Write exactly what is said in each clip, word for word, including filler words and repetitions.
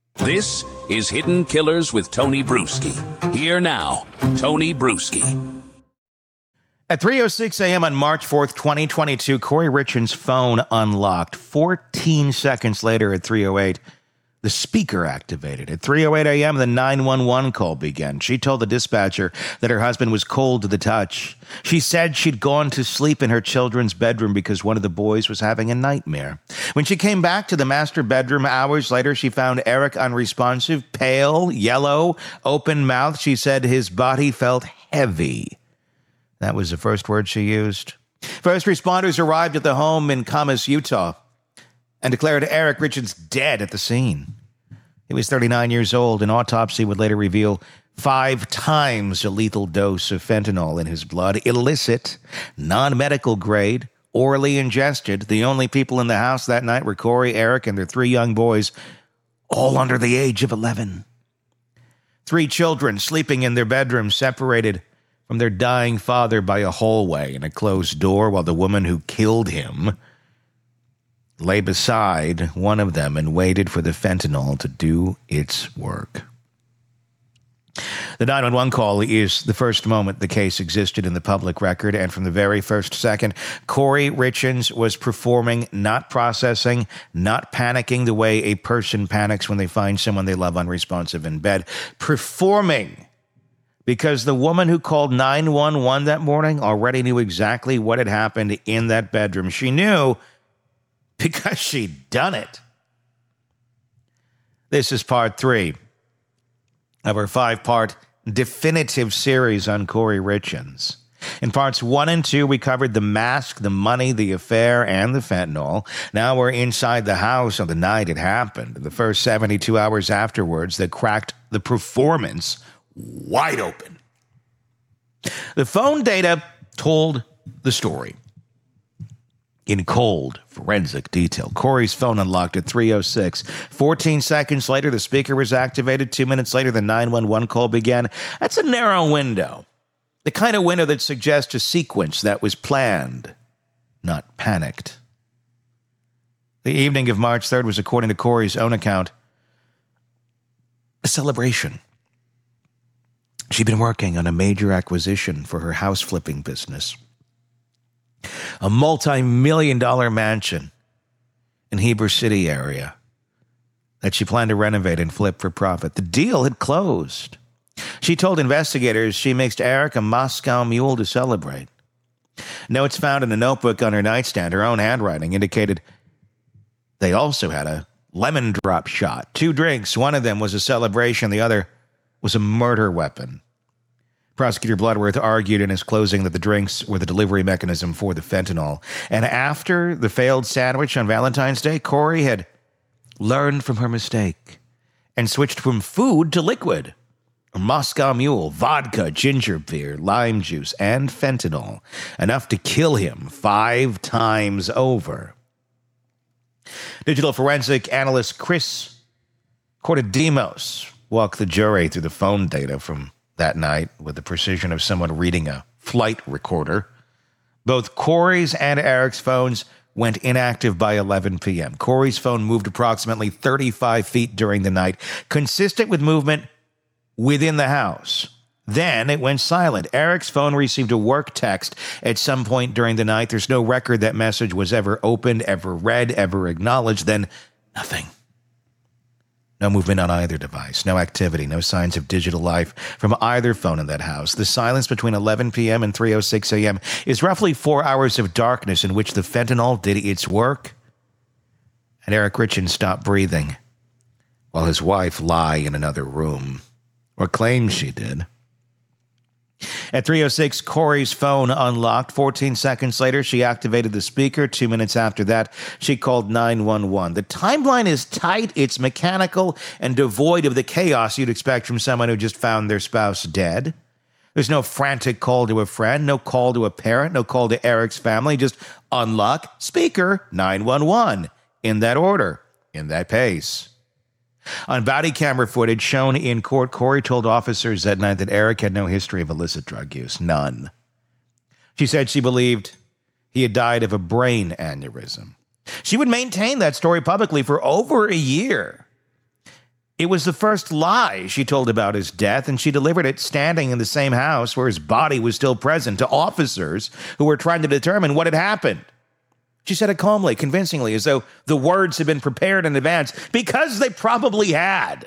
This is Hidden Killers with Tony Bruschi. Here now, Tony Bruschi. At three oh six a.m. on March fourth, twenty twenty-two, Corey Richins' phone unlocked. fourteen seconds later at three oh eight, the speaker activated. At three oh eight a.m., the nine one one call began. She told the dispatcher that her husband was cold to the touch. She said she'd gone to sleep in her children's bedroom because one of the boys was having a nightmare. When she came back to the master bedroom hours later, she found Eric unresponsive, pale, yellow, open-mouthed. She said his body felt heavy. That was the first word she used. First responders arrived at the home in Camas, Utah, and declared Eric Richins dead at the scene. He was thirty-nine years old. An autopsy would later reveal five times a lethal dose of fentanyl in his blood, illicit, non-medical grade, orally ingested. The only people in the house that night were Corey, Eric, and their three young boys, all under the age of eleven. Three children sleeping in their bedrooms, separated from their dying father by a hallway and a closed door, while the woman who killed him lay beside one of them and waited for the fentanyl to do its work. The nine one one call is the first moment the case existed in the public record, and from the very first second, Corey Richins was performing, not processing, not panicking the way a person panics when they find someone they love unresponsive in bed. Performing, because the woman who called nine one one that morning already knew exactly what had happened in that bedroom. She knew because she'd done it. This is part three of our five-part definitive series on Corey Richins. In parts one and two, we covered the mask, the money, the affair, and the fentanyl. Now we're inside the house on the night it happened. The first seventy-two hours afterwards that cracked the performance wide open. The phone data told the story in cold, forensic detail. Corey's phone unlocked at three oh six. fourteen seconds later, the speaker was activated. Two minutes later, the nine one one call began. That's a narrow window. The kind of window that suggests a sequence that was planned, not panicked. The evening of March third was, according to Corey's own account, a celebration. She'd been working on a major acquisition for her house flipping business. A multi-million dollar mansion in Heber City area that she planned to renovate and flip for profit. The deal had closed. She told investigators she mixed Eric a Moscow Mule to celebrate. Notes found in a notebook on her nightstand, her own handwriting, indicated they also had a lemon drop shot. Two drinks. One of them was a celebration. The other was a murder weapon. Prosecutor Bloodworth argued in his closing that the drinks were the delivery mechanism for the fentanyl. And after the failed sandwich on Valentine's Day, Corey had learned from her mistake and switched from food to liquid. A Moscow Mule, vodka, ginger beer, lime juice, and fentanyl. Enough to kill him five times over. Digital forensic analyst Chris Cortadimos walked the jury through the phone data from that night with the precision of someone reading a flight recorder. Both Corey's and Eric's phones went inactive by eleven p.m. Corey's phone moved approximately thirty-five feet during the night, consistent with movement within the house. Then it went silent. Eric's phone received a work text at some point during the night. There's no record that message was ever opened, ever read, ever acknowledged. Then nothing. No movement on either device, no activity, no signs of digital life from either phone in that house. The silence between eleven p.m. and three oh six a.m. is roughly four hours of darkness in which the fentanyl did its work. And Eric Richins stopped breathing while his wife lay in another room, or claims she did. At three oh six, Corey's phone unlocked. fourteen seconds later, she activated the speaker. Two minutes after that, she called nine one one. The timeline is tight, it's mechanical, and devoid of the chaos you'd expect from someone who just found their spouse dead. There's no frantic call to a friend, no call to a parent, no call to Eric's family. Just unlock, speaker, nine one one. In that order, in that pace. On body camera footage shown in court, Corey told officers that night that Eric had no history of illicit drug use. None. She said she believed he had died of a brain aneurysm. She would maintain that story publicly for over a year. It was the first lie she told about his death, and she delivered it standing in the same house where his body was still present to officers who were trying to determine what had happened. She said it calmly, convincingly, as though the words had been prepared in advance, because they probably had.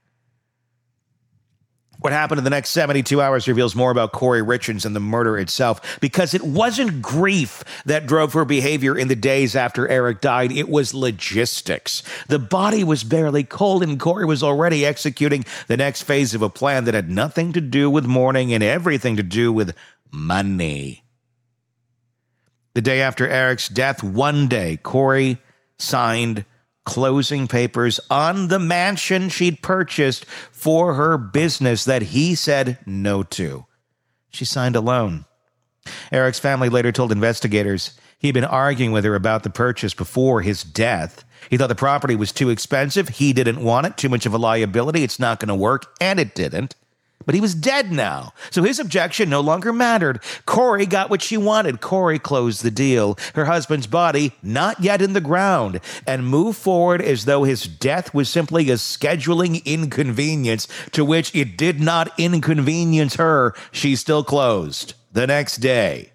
What happened in the next seventy-two hours reveals more about Kouri Richins and the murder itself, because it wasn't grief that drove her behavior in the days after Eric died. It was logistics. The body was barely cold, and Kouri was already executing the next phase of a plan that had nothing to do with mourning and everything to do with money. The day after Eric's death, one day, Kouri signed closing papers on the mansion she'd purchased for her business that he said no to. She signed a loan. Eric's family later told investigators he'd been arguing with her about the purchase before his death. He thought the property was too expensive. He didn't want it. Too much of a liability. It's not going to work. And it didn't. But he was dead now, so his objection no longer mattered. Kouri got what she wanted. Kouri closed the deal. Her husband's body not yet in the ground, and moved forward as though his death was simply a scheduling inconvenience to which it did not inconvenience her. She still closed the next day.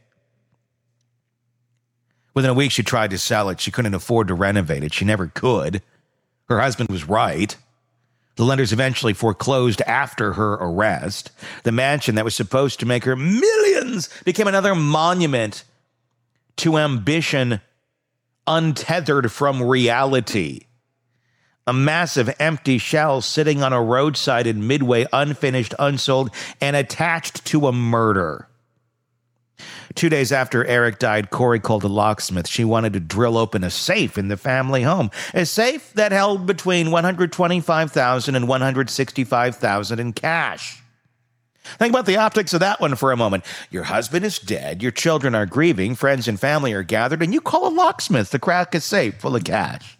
Within a week, she tried to sell it. She couldn't afford to renovate it. She never could. Her husband was right. The lenders eventually foreclosed after her arrest. The mansion that was supposed to make her millions became another monument to ambition untethered from reality. A massive empty shell sitting on a roadside in Midway, unfinished, unsold, and attached to a murder. Two days after Eric died, Kouri called a locksmith. She wanted to drill open a safe in the family home, a safe that held between one hundred twenty-five thousand dollars and one hundred sixty-five thousand dollars in cash. Think about the optics of that one for a moment. Your husband is dead, your children are grieving, friends and family are gathered, and you call a locksmith to crack a safe full of cash.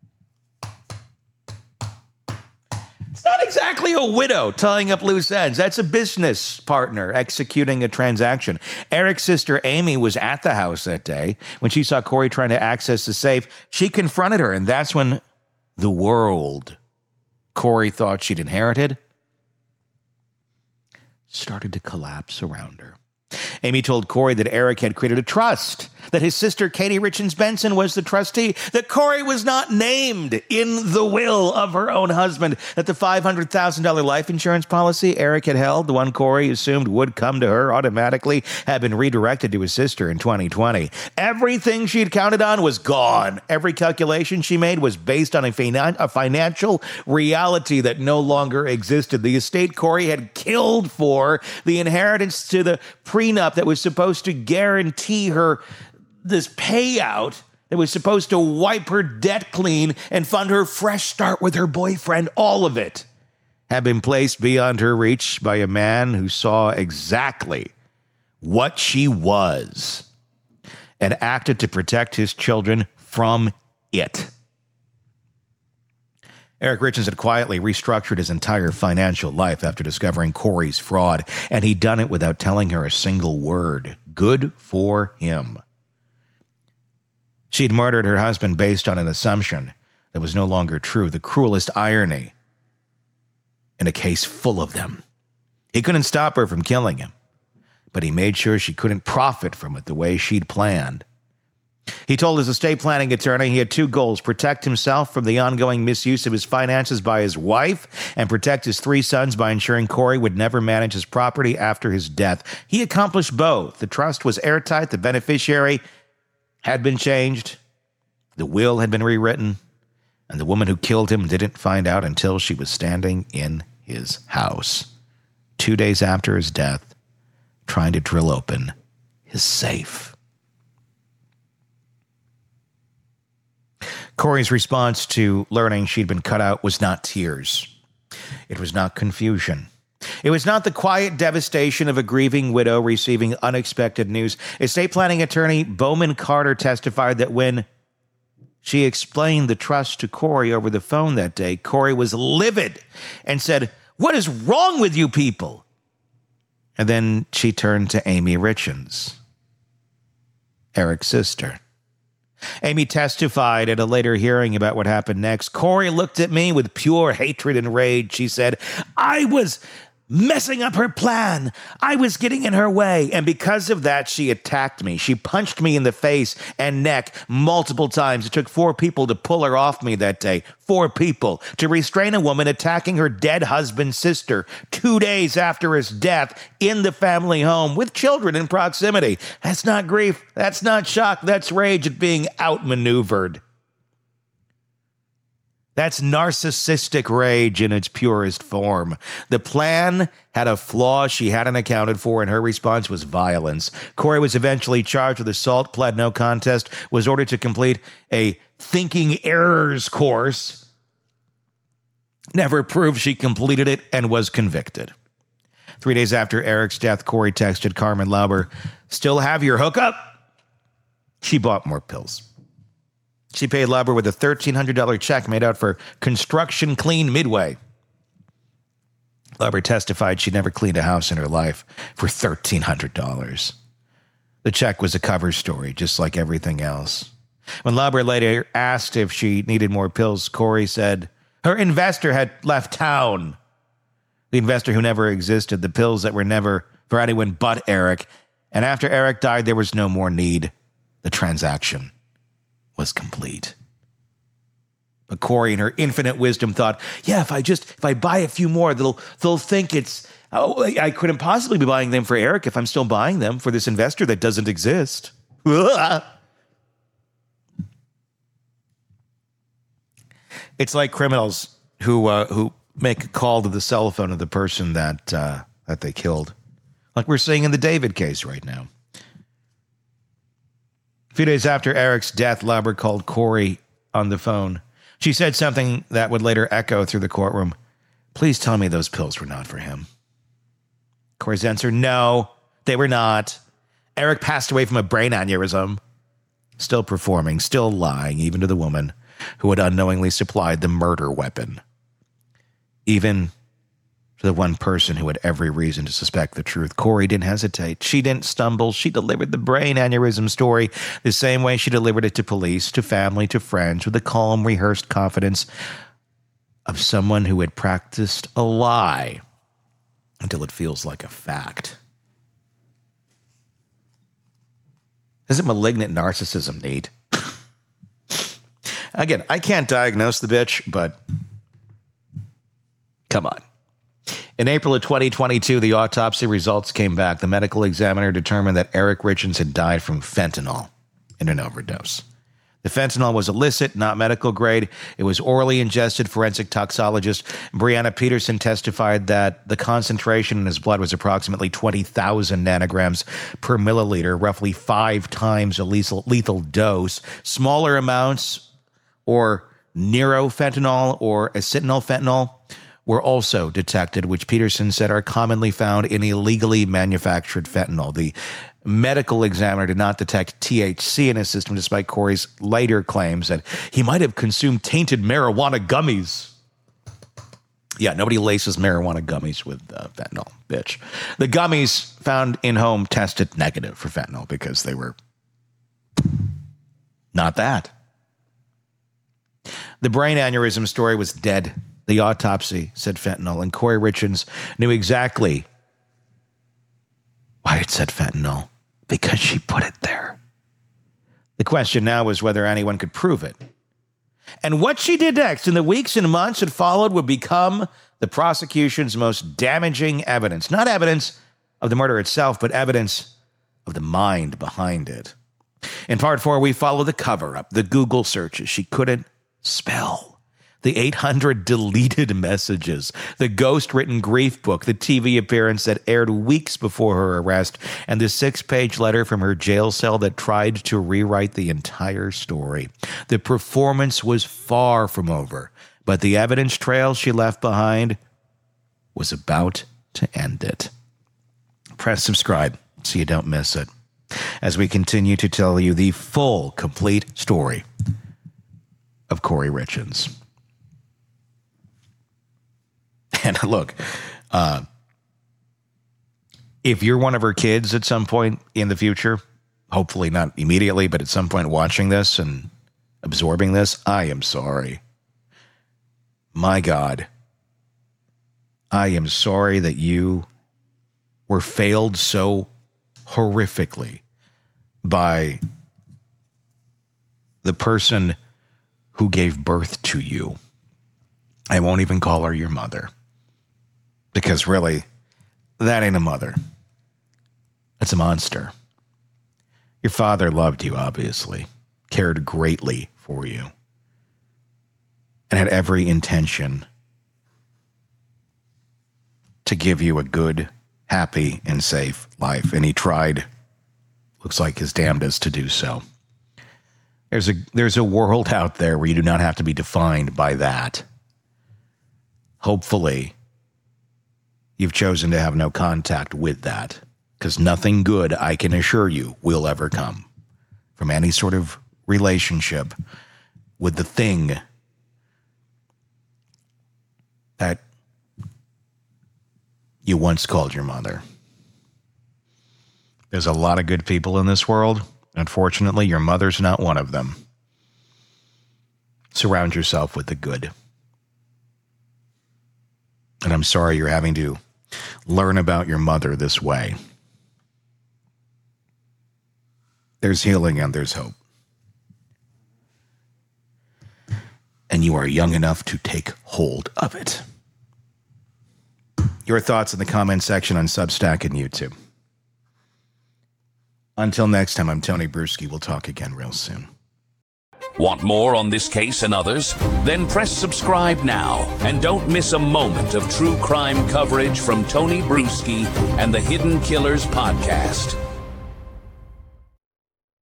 Not exactly a widow tying up loose ends. That's a business partner executing a transaction. Eric's sister Amy was at the house that day. When she saw Kouri trying to access the safe, she confronted her, and that's when the world Kouri thought she'd inherited started to collapse around her. Amy told Kouri that Eric had created a trust, that his sister Katie Richins Benson was the trustee, that Kouri was not named in the will of her own husband, that the five hundred thousand dollars life insurance policy Eric had held, the one Kouri assumed would come to her automatically, had been redirected to his sister in twenty twenty. Everything she'd counted on was gone. Every calculation she made was based on a, finan- a financial reality that no longer existed. The estate Kouri had killed for, the inheritance to the prenup that was supposed to guarantee her this payout that was supposed to wipe her debt clean and fund her fresh start with her boyfriend, all of it had been placed beyond her reach by a man who saw exactly what she was and acted to protect his children from it. Eric Richins had quietly restructured his entire financial life after discovering Kouri's fraud, and he'd done it without telling her a single word. Good for him. She'd murdered her husband based on an assumption that was no longer true, the cruelest irony in a case full of them. He couldn't stop her from killing him, but he made sure she couldn't profit from it the way she'd planned. He told his estate planning attorney he had two goals: protect himself from the ongoing misuse of his finances by his wife, and protect his three sons by ensuring Kouri would never manage his property after his death. He accomplished both. The trust was airtight, the beneficiary had been changed, the will had been rewritten, and the woman who killed him didn't find out until she was standing in his house, two days after his death, trying to drill open his safe. Kouri's response to learning she'd been cut out was not tears. It was not confusion. It was not the quiet devastation of a grieving widow receiving unexpected news. Estate planning attorney Bowman Carter testified that when she explained the trust to Kouri over the phone that day, Kouri was livid and said, "What is wrong with you people?" And then she turned to Amy Richins, Eric's sister. Amy testified at a later hearing about what happened next. Corey looked at me with pure hatred and rage. She said, I was messing up her plan. I was getting in her way. And because of that, she attacked me. She punched me in the face and neck multiple times. It took four people to pull her off me that day. Four people to restrain a woman attacking her dead husband's sister two days after his death in the family home with children in proximity. That's not grief. That's not shock. That's rage at being outmaneuvered. That's narcissistic rage in its purest form. The plan had a flaw she hadn't accounted for, and her response was violence. Corey was eventually charged with assault, pled no contest, was ordered to complete a thinking errors course, never proved she completed it, and was convicted. Three days after Eric's death, Corey texted Carmen Lauber, still have your hookup? She bought more pills. She paid Lauber with a thirteen hundred dollars check made out for Construction Clean Midway. Lauber testified she never cleaned a house in her life for thirteen hundred dollars. The check was a cover story, just like everything else. When Lauber later asked if she needed more pills, Corey said her investor had left town. The investor who never existed, the pills that were never for anyone but Eric. And after Eric died, there was no more need. The transaction was complete. But Corey, in her infinite wisdom, thought, yeah, if I just, if I buy a few more, they'll, they'll think it's, oh, I couldn't possibly be buying them for Eric if I'm still buying them for this investor that doesn't exist. It's like criminals who, uh, who make a call to the cell phone of the person that, uh, that they killed. Like we're seeing in the David case right now. A few days after Eric's death, Lauber called Corey on the phone. She said something that would later echo through the courtroom. Please tell me those pills were not for him. Corey's answer, no, they were not. Eric passed away from a brain aneurysm. Still performing, still lying, even to the woman who had unknowingly supplied the murder weapon. Even to the one person who had every reason to suspect the truth. Corey didn't hesitate. She didn't stumble. She delivered the brain aneurysm story the same way she delivered it to police, to family, to friends, with the calm, rehearsed confidence of someone who had practiced a lie until it feels like a fact. Isn't malignant narcissism neat? Again, I can't diagnose the bitch, but come on. In April of twenty twenty-two, the autopsy results came back. The medical examiner determined that Eric Richins had died from fentanyl in an overdose. The fentanyl was illicit, not medical grade. It was orally ingested. Forensic toxologist Brianna Peterson testified that the concentration in his blood was approximately twenty thousand nanograms per milliliter, roughly five times a lethal, lethal dose. Smaller amounts, or neurofentanyl or acetyl fentanyl, were also detected, which Peterson said are commonly found in illegally manufactured fentanyl. The medical examiner did not detect T H C in his system, despite Corey's later claims that he might have consumed tainted marijuana gummies. Yeah, nobody laces marijuana gummies with uh, fentanyl, bitch. The gummies found in home tested negative for fentanyl because they were not that. The brain aneurysm story was dead. The autopsy said fentanyl, and Corey Richins knew exactly why it said fentanyl, because she put it there. The question now was whether anyone could prove it. And what she did next in the weeks and months that followed would become the prosecution's most damaging evidence. Not evidence of the murder itself, but evidence of the mind behind it. In part four, we follow the cover-up, the Google searches she couldn't spell, the eight hundred deleted messages, the ghost-written grief book, the T V appearance that aired weeks before her arrest, and the six-page letter from her jail cell that tried to rewrite the entire story. The performance was far from over, but the evidence trail she left behind was about to end it. Press subscribe so you don't miss it, as we continue to tell you the full, complete story of Corey Richins. And look, uh, if you're one of her kids at some point in the future, hopefully not immediately, but at some point watching this and absorbing this, I am sorry. My God. I am sorry that you were failed so horrifically by the person who gave birth to you. I won't even call her your mother, because really, that ain't a mother. That's a monster. Your father loved you, obviously, cared greatly for you, and had every intention to give you a good, happy, and safe life. And he tried, looks like his damnedest to do so. There's a there's a world out there where you do not have to be defined by that. Hopefully, you've chosen to have no contact with that, because nothing good, I can assure you, will ever come from any sort of relationship with the thing that you once called your mother. There's a lot of good people in this world. Unfortunately, your mother's not one of them. Surround yourself with the good. And I'm sorry you're having to learn about your mother this way. There's healing and there's hope. And you are young enough to take hold of it. Your thoughts in the comment section on Substack and YouTube. Until next time, I'm Tony Bruschi. We'll talk again real soon. Want more on this case and others? Then press subscribe now and don't miss a moment of true crime coverage from Tony Bruschi and the Hidden Killers podcast.